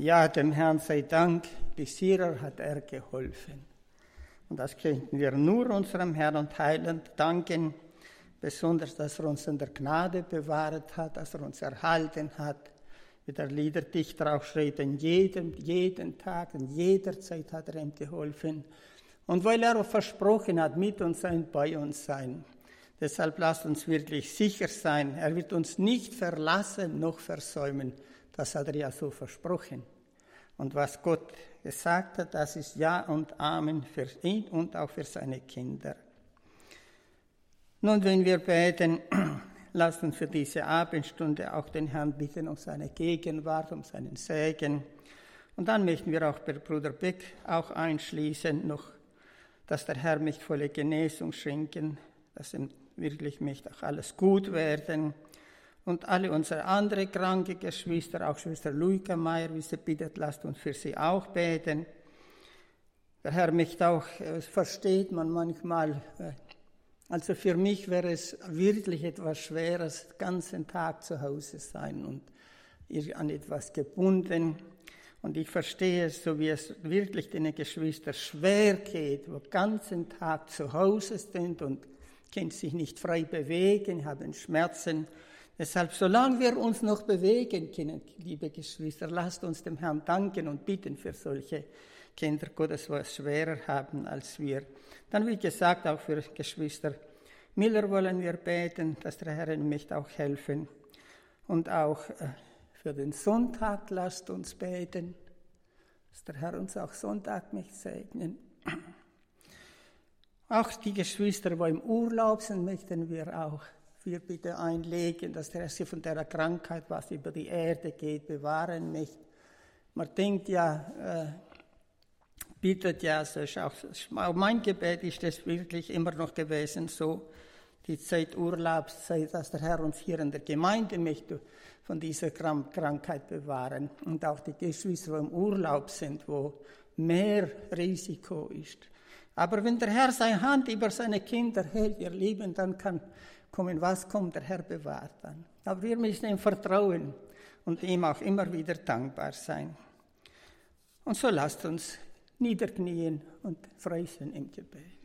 Ja, dem Herrn sei Dank, bis hierher hat er geholfen. Und das könnten wir nur unserem Herrn und Heiland danken, besonders, dass er uns in der Gnade bewahrt hat, dass er uns erhalten hat. Wie der Liederdichter auch schreibt, in jeden Tag, in jeder Zeit hat er ihm geholfen. Und weil er versprochen hat, mit uns sein, bei uns sein. Deshalb lasst uns wirklich sicher sein, er wird uns nicht verlassen noch versäumen. Das hat er ja so versprochen. Und was Gott gesagt hat, das ist Ja und Amen für ihn und auch für seine Kinder. Nun, wenn wir beten, lasst uns für diese Abendstunde auch den Herrn bitten um seine Gegenwart, um seinen Segen. Und dann möchten wir auch bei Bruder Beck auch einschließen, noch, dass der Herr mich volle Genesung schenken, dass ihm wirklich möchte auch alles gut werden. Und alle unsere anderen kranke Geschwister, auch Schwester Luika Meier, wie sie bittet, lasst uns für sie auch beten. Der Herr möchte auch, versteht man manchmal, also für mich wäre es wirklich etwas Schweres, den ganzen Tag zu Hause sein und an etwas gebunden. Und ich verstehe es, so wie es wirklich den Geschwistern schwer geht, wo den ganzen Tag zu Hause sind und können sich nicht frei bewegen, haben Schmerzen. Deshalb, solange wir uns noch bewegen können, liebe Geschwister, lasst uns dem Herrn danken und bitten für solche Kinder Gottes, die es schwerer haben als wir. Dann, wie gesagt, auch für Geschwister Miller wollen wir beten, dass der Herr ihnen möchte auch helfen. Und auch für den Sonntag lasst uns beten, dass der Herr uns auch Sonntag möchte segnen. Auch die Geschwister, die im Urlaub sind, möchten wir auch für bitte einlegen, dass der Herr sie von der Krankheit, was über die Erde geht, bewahren möchte. Man denkt ja, bittet ja, so ist auch mein Gebet ist es wirklich immer noch gewesen, so die Zeit Urlaubszeit, dass der Herr uns hier in der Gemeinde möchte von dieser Krankheit bewahren. Und auch die Geschwister, die im Urlaub sind, wo mehr Risiko ist. Aber wenn der Herr seine Hand über seine Kinder hält, ihr Lieben, dann kann kommen, was kommt, der Herr bewahrt dann. Aber wir müssen ihm vertrauen und ihm auch immer wieder dankbar sein. Und so lasst uns niederknien und frei sein im Gebet.